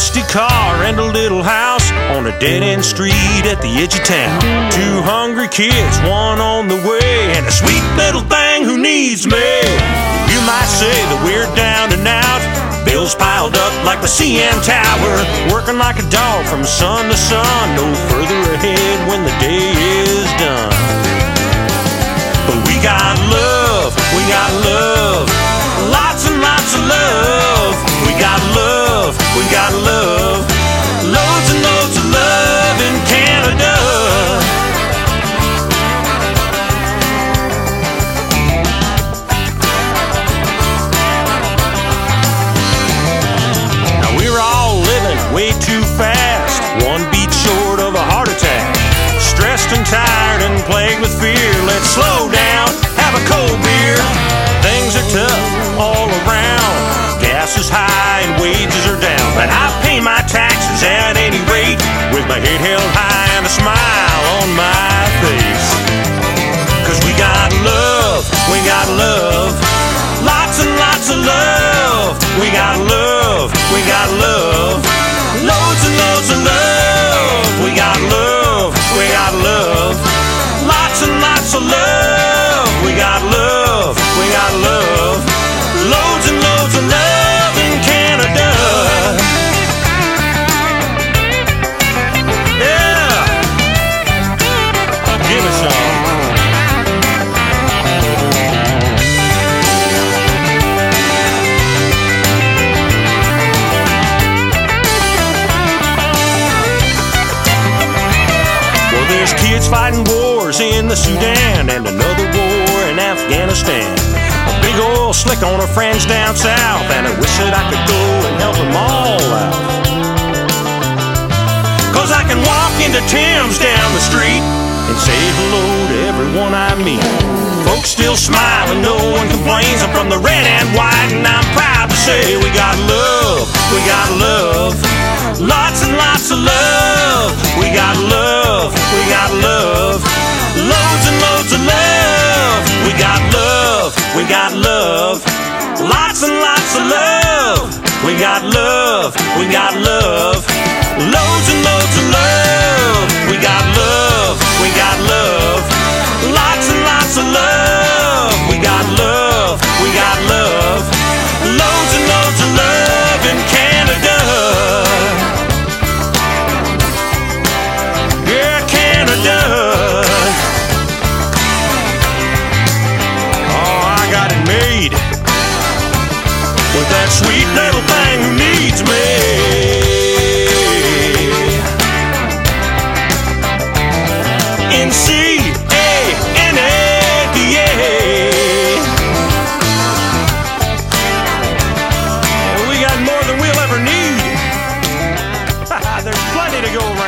rusty car and a little house on a dead-end street at the edge of town. Two hungry kids, one on the way, and a sweet little thing who needs me. You might say that we're down and out, bills piled up like the CN Tower, working like a dog from sun to sun, no further ahead when the day is done. But we got love, lots and lots of love. We got love, loads and loads of love in Canada. Now we're all living way too fast, one beat short of a heart attack. Stressed and tired and plagued with fear, let's slow down, have a cold beer. Things are tough all around, gas is high and wages are down, but I pay my taxes at any rate, with my head held high and a smile on my face. Cause we got love, lots and lots of love. We got love, loads and loads of love. We got love, lots and lots of love. We got love, loads and loads of love in Canada. Yeah, give us some. Well, there's kids fighting wars in the Sudan and another war in Afghanistan. A big oil slick on her friends down south, and I wish that I could go and help them all out. Cause I can walk into Tim's down the street and say hello to everyone I meet. Folks still smile and no one complains. I'm from the red and white and I'm proud to say we got love, lots and lots of love. We got love, loads and loads of love. We got love, lots and lots of love. We got love, loads and loads of love. We got love, lots and lots of love. We got love, loads and loads of love in Canada. Yeah, Canada. Oh, I got it made with that sweet little thing who needs me. N-C-A-N-A-D-A. We got more than we'll ever need. There's plenty to go around.